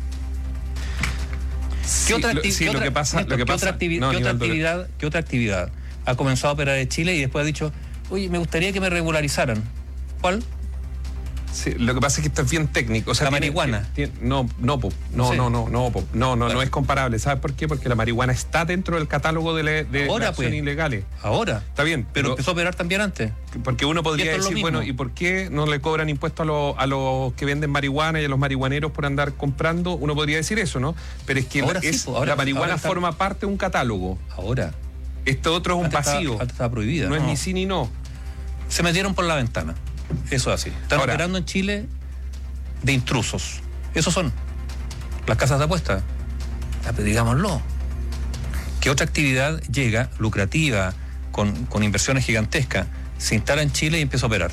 ¿Qué otra actividad, qué otra actividad ha comenzado a operar en Chile y después ha dicho, oye, me gustaría que me regularizaran? ¿Cuál? Sí, lo que pasa es que esto es bien técnico. O sea, la tiene, marihuana. Tiene, no, no, po, no, Sí. no, no, no, po, no, no, no es comparable. ¿Sabes por qué? Porque la marihuana está dentro del catálogo de, le, de Ahora, acciones pues. ilegales. Ahora. Está bien, Pero pero, empezó a operar también antes. porque uno Y podría esto es lo decir, mismo. bueno, ¿y por qué no le cobran impuestos a, los a los que venden marihuana y a los marihuaneros por andar comprando? Uno podría decir eso, ¿no? Pero es que Ahora la, es, sí, po, ahora- la marihuana ahora está- forma parte de un catálogo. Ahora. Esto otro es un Antes estaba- vacío. antes estaba prohibida. No, es No. ni sí ni no. Se metieron por la ventana. Eso es así. Están Ahora. operando en Chile de intrusos. Esos son las casas de apuestas. Ya, pero digámoslo. ¿Qué otra actividad llega lucrativa, con, con inversiones gigantescas, se instala en Chile y empieza a operar?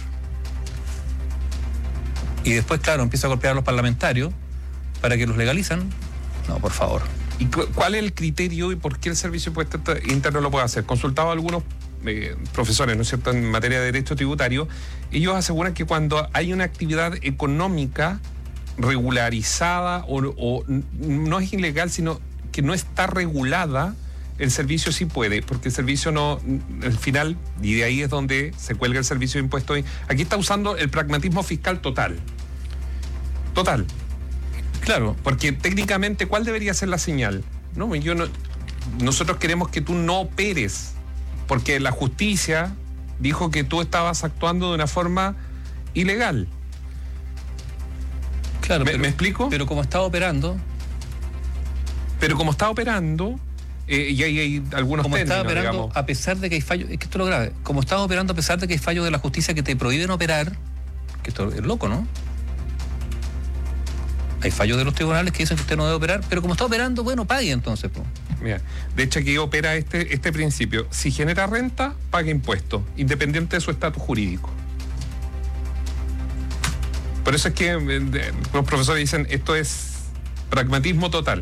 Y después, claro, empieza a golpear a los parlamentarios para que los legalizan. No, por favor. ¿Y cu- cuál es el criterio y por qué el Servicio de Impuestos Internos lo puede hacer? Consultado a algunos eh, profesores, ¿no es cierto?, en materia de derecho tributario, ellos aseguran que cuando hay una actividad económica regularizada o, o n- no es ilegal, sino que no está regulada, el servicio sí puede, porque el servicio no, al final, y de ahí es donde se cuelga el Servicio de Impuestos. Aquí está usando el pragmatismo fiscal total. Total. Claro, porque técnicamente, ¿cuál debería ser la señal? No, yo no, nosotros queremos que tú no operes, porque la justicia dijo que tú estabas actuando de una forma ilegal. Claro, ¿Me, pero, ¿me explico? Pero como está operando, Pero como está operando, eh, y hay, hay algunos como términos, está operando, digamos. a pesar de que hay fallos, es que esto es lo grave, como está operando a pesar de que hay fallos de la justicia que te prohíben operar, que esto es loco, ¿no? Hay fallos de los tribunales que dicen que usted no debe operar, pero como está operando, bueno, pague entonces, pues. Mira, de hecho aquí opera este, este principio. Si genera renta, paga impuestos, independiente de su estatus jurídico. Por eso es que eh, de- los profesores dicen, esto es pragmatismo total.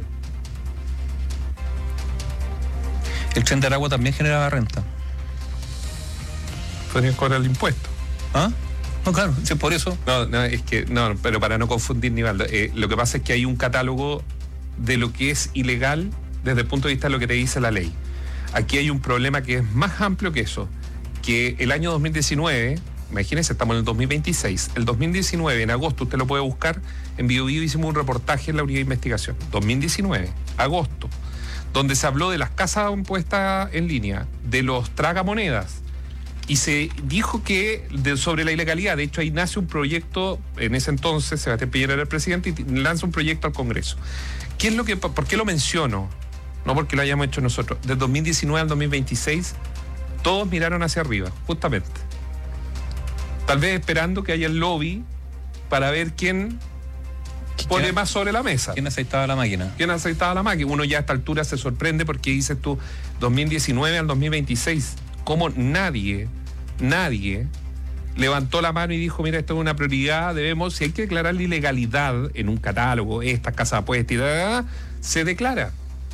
El Tren de Aragua también generaba renta. Podrían cobrar el impuesto. ¿Ah? No, claro, sí, por eso. No, no, es que, no, pero para no confundir, Nivaldo, eh, lo que pasa es que hay un catálogo de lo que es ilegal desde el punto de vista de lo que te dice la ley. Aquí hay un problema que es más amplio que eso, que el año dos mil diecinueve, imagínense, estamos en el dos mil veintiséis, el dos mil diecinueve, en agosto, usted lo puede buscar, en Bio Bio hicimos un reportaje en la unidad de investigación, dos mil diecinueve, agosto, donde se habló de las casas impuestas en línea, de los tragamonedas, y se dijo que de, sobre la ilegalidad, de hecho ahí nace un proyecto, en ese entonces Sebastián Piñera era el presidente y lanza un proyecto al Congreso. ¿Qué es lo que, ¿Por qué lo menciono? No porque lo hayamos hecho nosotros. Del dos mil diecinueve al dos mil veintiséis, todos miraron hacia arriba, justamente. Tal vez esperando que haya el lobby para ver quién pone más sobre la mesa. ¿Quién aceitaba la máquina? ¿Quién aceitaba la máquina? Uno ya a esta altura se sorprende porque dices tú, dos mil diecinueve al dos mil veintiséis, como nadie, nadie levantó la mano y dijo, mira, esto es una prioridad, debemos, si hay que declarar la ilegalidad en un catálogo, esta casa de apuestas y da, da, da, se declara.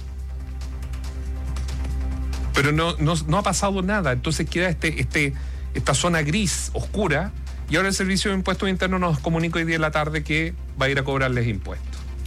Pero no, no, no ha pasado nada, entonces queda este, este, esta zona gris, oscura, y ahora el Servicio de Impuestos Internos nos comunica hoy día en la tarde que va a ir a cobrarles impuestos.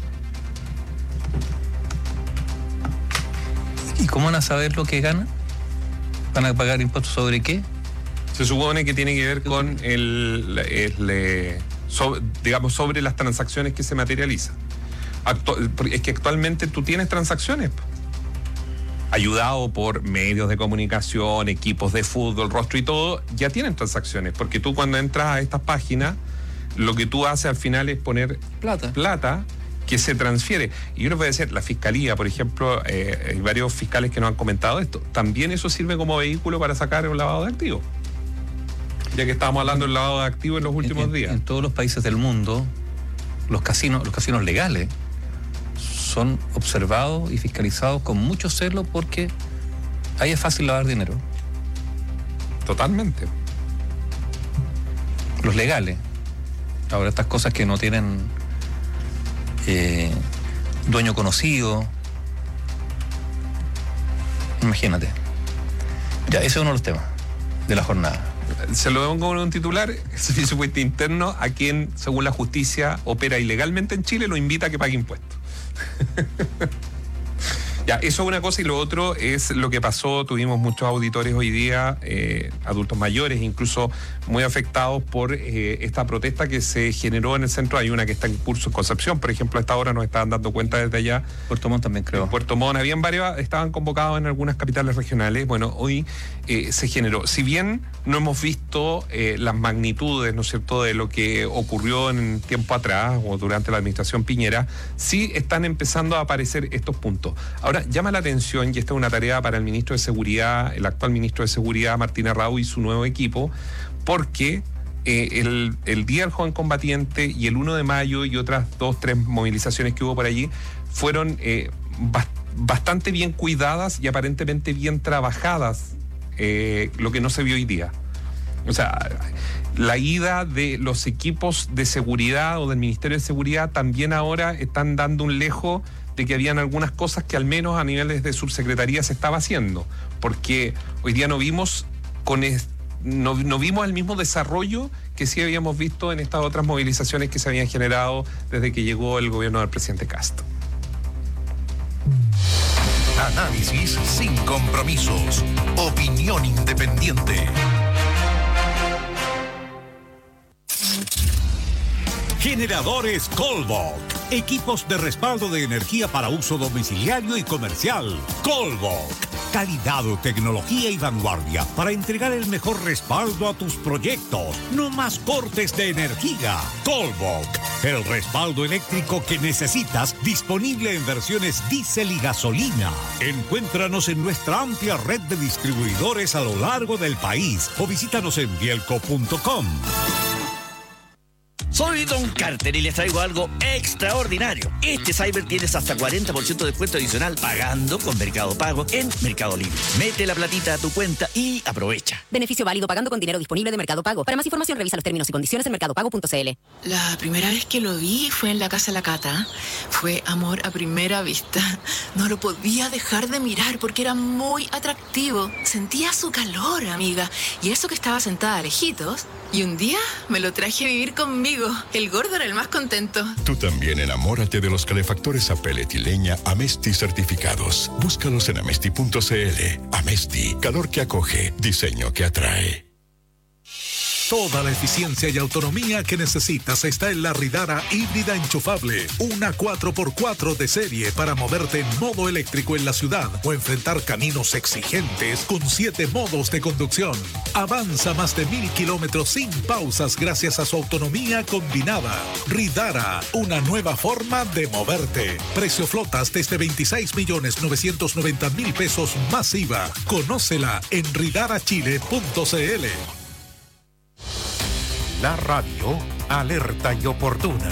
¿Y cómo van a saber lo que ganan? ¿Van a pagar impuestos sobre qué? Se supone que tiene que ver con el, el, el sobre, digamos, sobre las transacciones que se materializan. Actu- es que actualmente tú tienes transacciones, ayudado por medios de comunicación, equipos de fútbol, rostro y todo, ya tienen transacciones, porque tú cuando entras a estas páginas, lo que tú haces al final es poner plata, plata que se transfiere. Y yo les voy a decir, la fiscalía, por ejemplo, eh, hay varios fiscales que nos han comentado esto, también eso sirve como vehículo para sacar un lavado de activos. Ya que estábamos hablando del lavado de activos en los últimos en, días. En todos los países del mundo, los casinos, los casinos legales son observados y fiscalizados con mucho celo porque ahí es fácil lavar dinero. Totalmente. Los legales. Ahora estas cosas que no tienen eh, dueño conocido. Imagínate. Ya, ese es uno de los temas de la jornada. Se lo pongo con un titular: el Servicio Puente Interno, a quien, según la justicia, opera ilegalmente en Chile, lo invita a que pague impuestos. Ya, eso es una cosa, y lo otro es lo que pasó. Tuvimos muchos auditores hoy día, eh, adultos mayores, incluso muy afectados por eh, esta protesta que se generó en el centro. Hay una que está en curso en Concepción, por ejemplo, a esta hora nos estaban dando cuenta desde allá. Puerto Montt también, creo. En Puerto Montt, habían varios, estaban convocados en algunas capitales regionales. Bueno, hoy eh, se generó. Si bien no hemos visto eh, las magnitudes, ¿no es cierto?, de lo que ocurrió en tiempo atrás o durante la administración Piñera, sí están empezando a aparecer estos puntos. Ahora, llama la atención, y esta es una tarea para el ministro de Seguridad, el actual ministro de Seguridad, Martín Arrau, y su nuevo equipo, porque eh, el, el Día del Joven Combatiente y el uno de mayo y otras dos, tres movilizaciones que hubo por allí fueron eh, bast- bastante bien cuidadas y aparentemente bien trabajadas, eh, lo que no se vio hoy día. O sea, la ida de los equipos de seguridad o del Ministerio de Seguridad también ahora están dando un lejo de que habían algunas cosas que al menos a niveles de subsecretaría se estaba haciendo, porque hoy día no vimos con es, no, no vimos el mismo desarrollo que sí habíamos visto en estas otras movilizaciones que se habían generado desde que llegó el gobierno del presidente Castro. Análisis sin compromisos. Opinión independiente. Generadores Colbok. Equipos de respaldo de energía para uso domiciliario y comercial. Colbok. Calidad, tecnología y vanguardia para entregar el mejor respaldo a tus proyectos. No más cortes de energía. Colbok. El respaldo eléctrico que necesitas, disponible en versiones diésel y gasolina. Encuéntranos en nuestra amplia red de distribuidores a lo largo del país o visítanos en bielco punto com. Soy Don Carter y les traigo algo extraordinario. Este Cyber tienes hasta cuarenta por ciento de descuento adicional pagando con Mercado Pago en Mercado Libre. Mete la platita a tu cuenta y aprovecha. Beneficio válido pagando con dinero disponible de Mercado Pago. Para más información revisa los términos y condiciones en mercado pago punto c l. La primera vez que lo vi fue en la casa de la Cata. Fue amor a primera vista. No lo podía dejar de mirar porque era muy atractivo. Sentía su calor, amiga. Y eso que estaba sentada lejitos. Y un día me lo traje a vivir conmigo. El gordo era el más contento. Tú también enamórate de los calefactores a pellet y leña Amesti certificados. Búscalos en amesti punto c l. Amesti, calor que acoge, diseño que atrae. Toda la eficiencia y autonomía que necesitas está en la Ridara híbrida enchufable. Una cuatro por cuatro de serie para moverte en modo eléctrico en la ciudad o enfrentar caminos exigentes con siete modos de conducción. Avanza más de mil kilómetros sin pausas gracias a su autonomía combinada. Ridara, una nueva forma de moverte. Precio flotas desde veintiséis millones novecientos noventa mil pesos más I V A. Conócela en ridara chile punto c l. La radio, alerta y oportuna.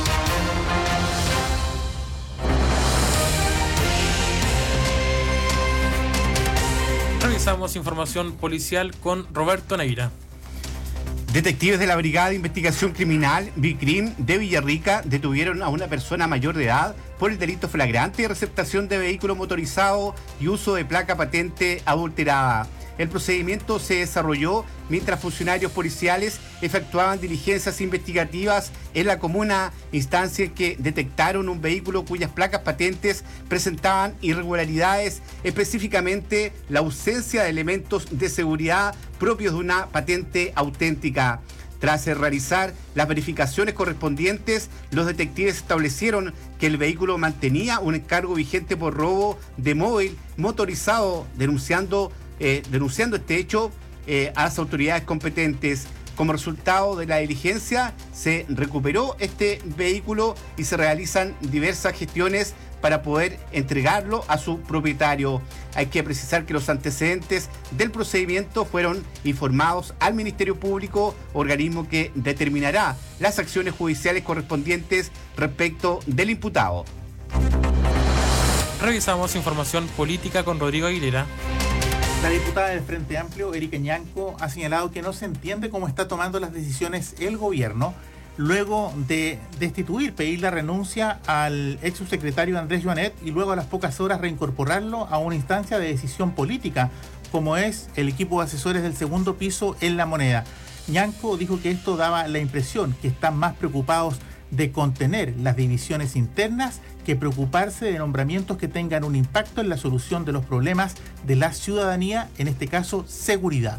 Revisamos información policial con Roberto Neira. Detectives de la Brigada de Investigación Criminal, BICRIM, de Villarrica, detuvieron a una persona mayor de edad por el delito flagrante de receptación de vehículo motorizado y uso de placa patente adulterada. El procedimiento se desarrolló mientras funcionarios policiales efectuaban diligencias investigativas en la comuna, instancia en que detectaron un vehículo cuyas placas patentes presentaban irregularidades, específicamente la ausencia de elementos de seguridad propios de una patente auténtica. Tras realizar las verificaciones correspondientes, los detectives establecieron que el vehículo mantenía un encargo vigente por robo de móvil motorizado, denunciando Eh, denunciando este hecho eh, a las autoridades competentes. Como resultado de la diligencia, se recuperó este vehículo y se realizan diversas gestiones para poder entregarlo a su propietario. Hay que precisar que los antecedentes del procedimiento fueron informados al Ministerio Público, organismo que determinará las acciones judiciales correspondientes respecto del imputado. Revisamos información política con Rodrigo Aguilera. La diputada del Frente Amplio, Erika Ñanco, ha señalado que no se entiende cómo está tomando las decisiones el gobierno luego de destituir, pedir la renuncia al ex subsecretario Andrés Joanet y luego a las pocas horas reincorporarlo a una instancia de decisión política, como es el equipo de asesores del segundo piso en La Moneda. Ñanco dijo que esto daba la impresión que están más preocupados de contener las divisiones internas que preocuparse de nombramientos que tengan un impacto en la solución de los problemas de la ciudadanía, en este caso, seguridad.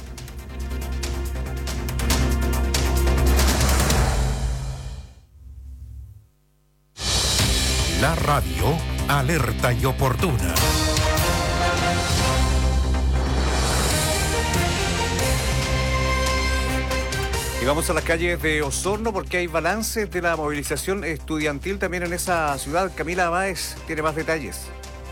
La radio alerta y oportuna. Y vamos a las calles de Osorno porque hay balances de la movilización estudiantil también en esa ciudad. Camila Báez tiene más detalles.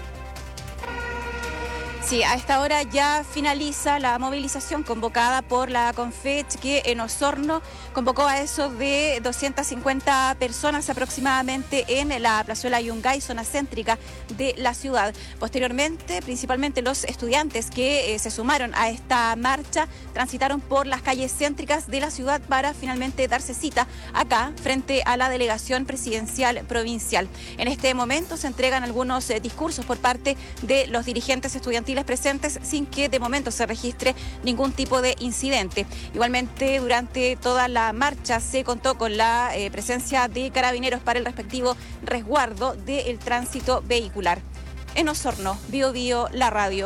Sí, a esta hora ya finaliza la movilización convocada por la CONFECH, que en Osorno convocó a eso de doscientas cincuenta personas aproximadamente en la plazuela Yungay, zona céntrica de la ciudad. Posteriormente, principalmente los estudiantes que eh, se sumaron a esta marcha transitaron por las calles céntricas de la ciudad para finalmente darse cita acá frente a la delegación presidencial provincial. En este momento se entregan algunos eh, discursos por parte de los dirigentes estudiantiles presentes sin que de momento se registre ningún tipo de incidente. Igualmente, durante toda la marcha se contó con la eh, presencia de carabineros para el respectivo resguardo del tránsito vehicular. En Osorno, Bio Bio, la radio.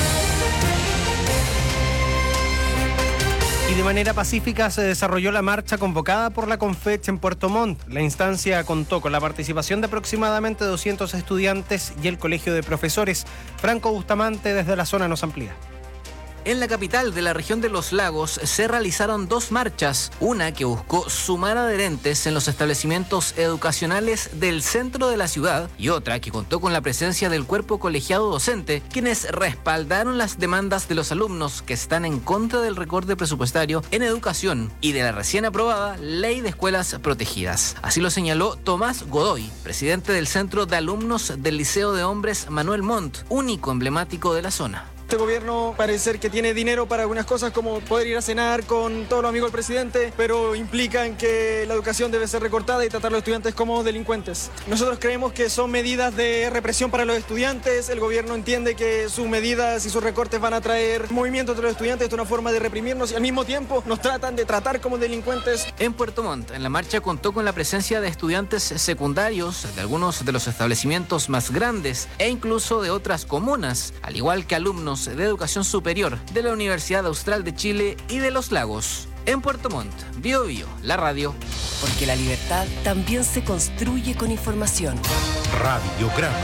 Y de manera pacífica se desarrolló la marcha convocada por la CONFECH en Puerto Montt. La instancia contó con la participación de aproximadamente doscientos estudiantes y el Colegio de Profesores. Franco Bustamante desde la zona nos amplía. En la capital de la región de Los Lagos se realizaron dos marchas, una que buscó sumar adherentes en los establecimientos educacionales del centro de la ciudad y otra que contó con la presencia del cuerpo colegiado docente, quienes respaldaron las demandas de los alumnos que están en contra del recorte presupuestario en educación y de la recién aprobada Ley de Escuelas Protegidas. Así lo señaló Tomás Godoy, presidente del Centro de Alumnos del Liceo de Hombres Manuel Montt, único emblemático de la zona. Este gobierno parece ser que tiene dinero para algunas cosas como poder ir a cenar con todos los amigos del presidente, pero implican que la educación debe ser recortada y tratar a los estudiantes como delincuentes. Nosotros creemos que son medidas de represión para los estudiantes. El gobierno entiende que sus medidas y sus recortes van a traer movimiento entre los estudiantes. Esto es una forma de reprimirnos y al mismo tiempo nos tratan de tratar como delincuentes. En Puerto Montt, en la marcha contó con la presencia de estudiantes secundarios de algunos de los establecimientos más grandes e incluso de otras comunas, al igual que alumnos de educación superior de la Universidad Austral de Chile y de Los Lagos. En Puerto Montt, Bio Bio, la radio. Porque la libertad también se construye con información. Radiograma.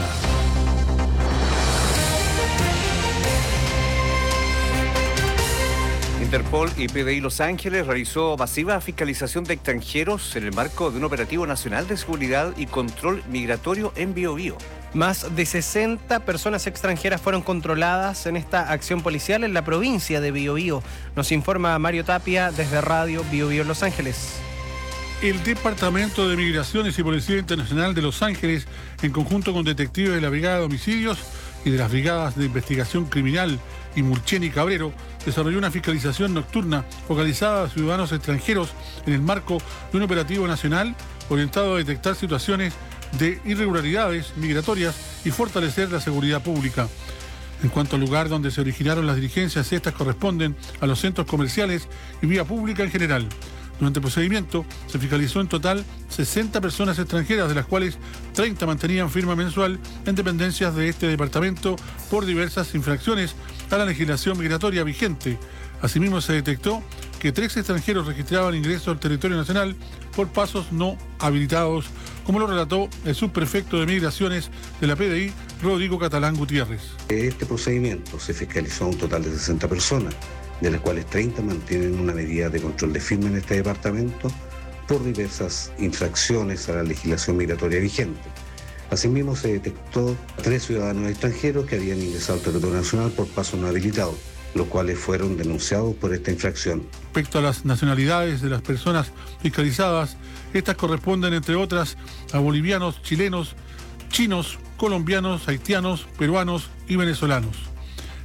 Interpol y P D I Los Ángeles realizó masiva fiscalización de extranjeros en el marco de un operativo nacional de seguridad y control migratorio en Bio Bio. Más de sesenta personas extranjeras fueron controladas en esta acción policial en la provincia de Bio Bio. Nos informa Mario Tapia desde Radio Bio Bio Los Ángeles. El Departamento de Migraciones y Policía Internacional de Los Ángeles, en conjunto con detectives de la Brigada de Homicidios y de las Brigadas de Investigación Criminal y Murchén y Cabrero, desarrolló una fiscalización nocturna focalizada a ciudadanos extranjeros en el marco de un operativo nacional orientado a detectar situaciones de irregularidades migratorias y fortalecer la seguridad pública. En cuanto al lugar donde se originaron las diligencias, estas corresponden a los centros comerciales y vía pública en general. Durante el procedimiento se fiscalizó en total sesenta personas extranjeras, de las cuales treinta mantenían firma mensual en dependencias de este departamento por diversas infracciones a la legislación migratoria vigente. Asimismo, se detectó que tres extranjeros registraban ingreso al territorio nacional por pasos no habilitados, como lo relató el subprefecto de Migraciones de la P D I, Rodrigo Catalán Gutiérrez. Este procedimiento se fiscalizó a un total de sesenta personas, de las cuales treinta mantienen una medida de control de firma en este departamento por diversas infracciones a la legislación migratoria vigente. Asimismo, se detectó a tres ciudadanos extranjeros que habían ingresado al territorio nacional por pasos no habilitados, los cuales fueron denunciados por esta infracción. Respecto a las nacionalidades de las personas fiscalizadas, estas corresponden, entre otras, a bolivianos, chilenos, chinos, colombianos, haitianos, peruanos y venezolanos.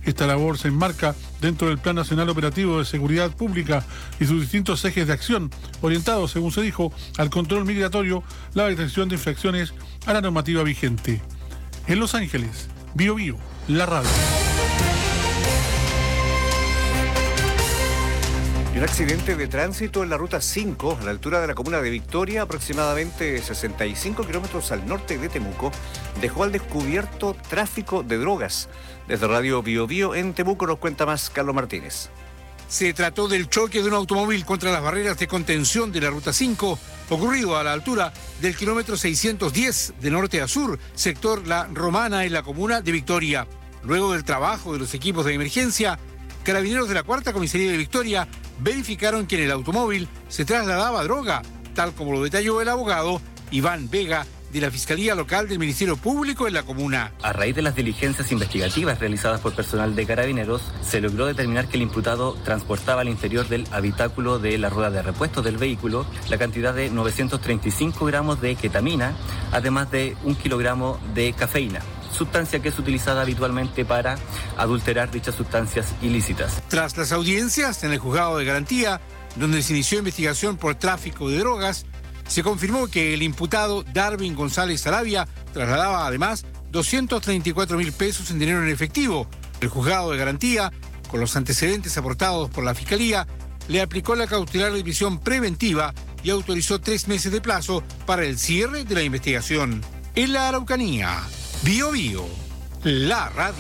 Esta labor se enmarca dentro del Plan Nacional Operativo de Seguridad Pública y sus distintos ejes de acción, orientados, según se dijo, al control migratorio, la detección de infracciones a la normativa vigente. En Los Ángeles, Bio Bio, la radio. Un accidente de tránsito en la ruta cinco, a la altura de la comuna de Victoria, aproximadamente sesenta y cinco kilómetros al norte de Temuco, dejó al descubierto tráfico de drogas. Desde Radio Bio Bio en Temuco nos cuenta más Carlos Martínez. Se trató del choque de un automóvil contra las barreras de contención de la ruta cinco, ocurrido a la altura del kilómetro seiscientos diez de norte a sur, sector La Romana en la comuna de Victoria. Luego del trabajo de los equipos de emergencia, carabineros de la Cuarta Comisaría de Victoria verificaron que en el automóvil se trasladaba droga, tal como lo detalló el abogado Iván Vega de la Fiscalía Local del Ministerio Público en la comuna. A raíz de las diligencias investigativas realizadas por personal de carabineros, se logró determinar que el imputado transportaba al interior del habitáculo de la rueda de repuesto del vehículo la cantidad de novecientos treinta y cinco gramos de ketamina, además de un kilogramo de cafeína, sustancia que es utilizada habitualmente para adulterar dichas sustancias ilícitas. Tras las audiencias en el juzgado de garantía, donde se inició investigación por tráfico de drogas, se confirmó que el imputado Darwin González Sarabia trasladaba además doscientos treinta y cuatro mil pesos en dinero en efectivo. El juzgado de garantía, con los antecedentes aportados por la Fiscalía, le aplicó la cautelar de prisión preventiva y autorizó tres meses de plazo para el cierre de la investigación. En la Araucanía, Bio Bio, la radio.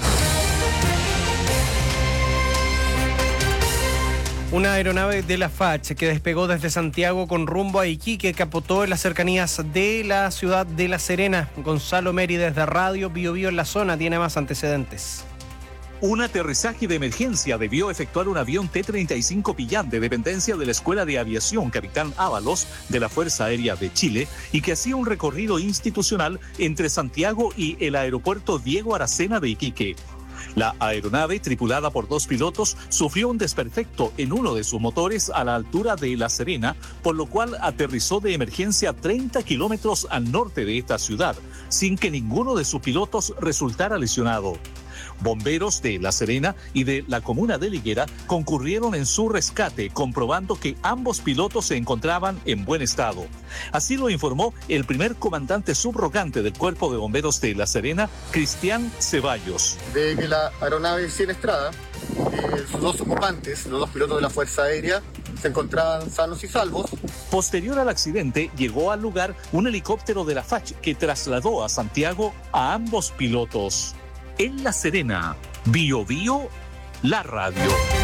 Una aeronave de la F A C que despegó desde Santiago con rumbo a Iquique capotó en las cercanías de la ciudad de La Serena. Gonzalo Meri desde Radio Bio Bio en la zona tiene más antecedentes. Un aterrizaje de emergencia debió efectuar un avión T treinta y cinco Pillán de dependencia de la Escuela de Aviación Capitán Ábalos de la Fuerza Aérea de Chile y que hacía un recorrido institucional entre Santiago y el aeropuerto Diego Aracena de Iquique. La aeronave, tripulada por dos pilotos, sufrió un desperfecto en uno de sus motores a la altura de La Serena, por lo cual aterrizó de emergencia treinta kilómetros al norte de esta ciudad, sin que ninguno de sus pilotos resultara lesionado. Bomberos de La Serena y de la comuna de Liguera concurrieron en su rescate, comprobando que ambos pilotos se encontraban en buen estado. Así lo informó el primer comandante subrogante del Cuerpo de Bomberos de La Serena, Cristian Ceballos. De que la aeronave Cinestrada, eh, sus dos ocupantes, los dos pilotos de la Fuerza Aérea, se encontraban sanos y salvos. Posterior al accidente, llegó al lugar un helicóptero de la F A C que trasladó a Santiago a ambos pilotos. En La Serena, Bio Bio, la radio.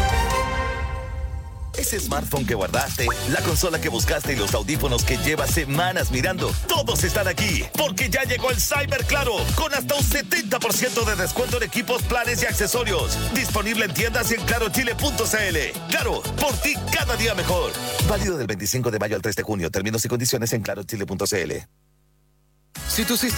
Ese smartphone que guardaste, la consola que buscaste y los audífonos que llevas semanas mirando, todos están aquí, porque ya llegó el Cyber Claro, con hasta un setenta por ciento de descuento en equipos, planes y accesorios. Disponible en tiendas y en claro chile punto c l. Claro, por ti cada día mejor. Válido del veinticinco de mayo al tres de junio. Términos y condiciones en claro chile punto c l. Si tu sistema